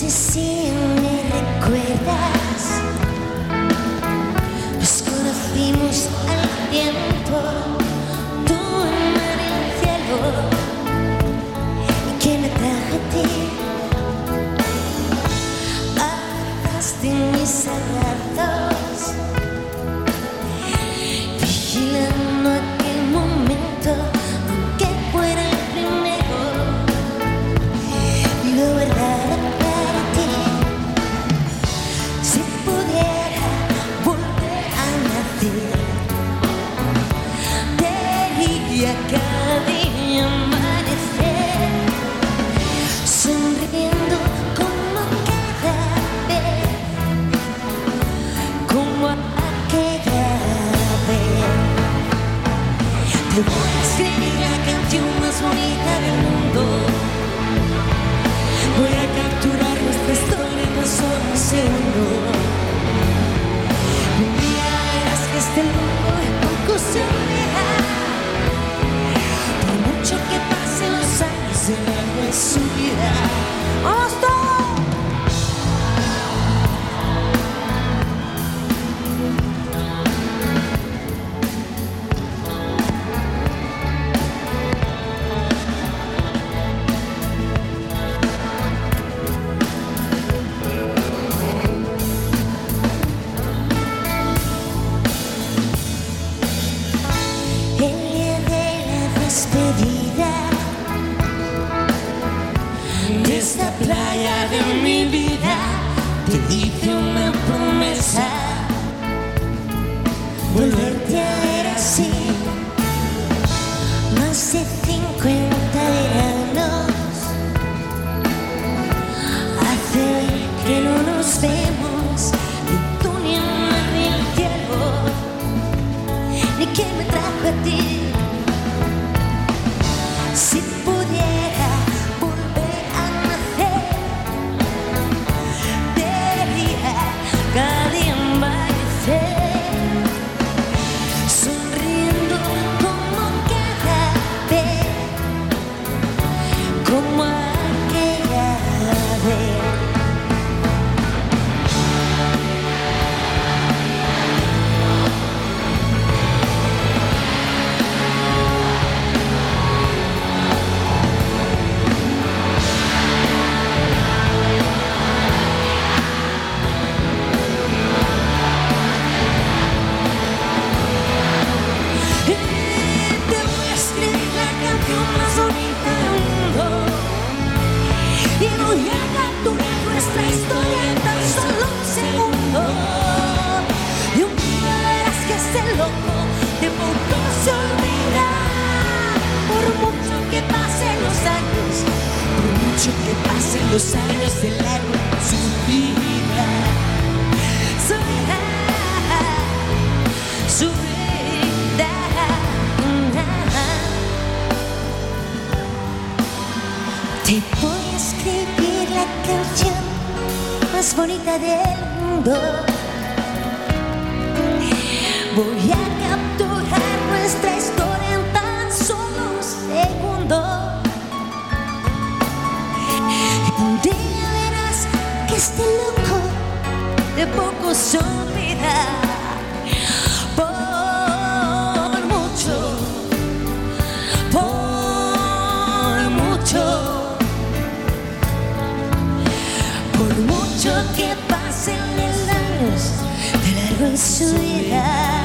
sé si me recuerdas, nos conocimos al tiempo, tú en el cielo, y que me trajo a ti, arrastraste mis abrazos, vigilando aquel momento, aunque fuera el primero, y lo verdad. Cada día amanecer, sonriendo como cada vez, como aquella vez. Te voy a escribir la canción más bonita del mundo. Voy a capturar nuestra historia en un solo segundo. Un día verás que este mundo es poco surreal. Mucho que pasen los años en la su vida. ¡Vamos todos! De esta playa de mi vida te hice una promesa, volverte a ver así. Más de 50 veranos hace que no nos vemos, ni tú ni el mar ni el cielo, ni que me trajo a ti. Si pudiera volver a nacer, debería cada día amanecer, sonriendo como cada vez, como aquella vez. Y voy a capturar nuestra historia en tan solo un segundo. Y un día verás que este loco de poco se olvida. Por mucho que pasen los años, por mucho que pasen los años, de largo en su vida, su vida, su vida. Te voy a escribir la canción más bonita del mundo. Voy a capturar nuestra historia en tan solo un segundo. Y un día verás que este loco de poco se olvida. Por mucho, por mucho. Por mucho que pasen los años, de largo en su vida.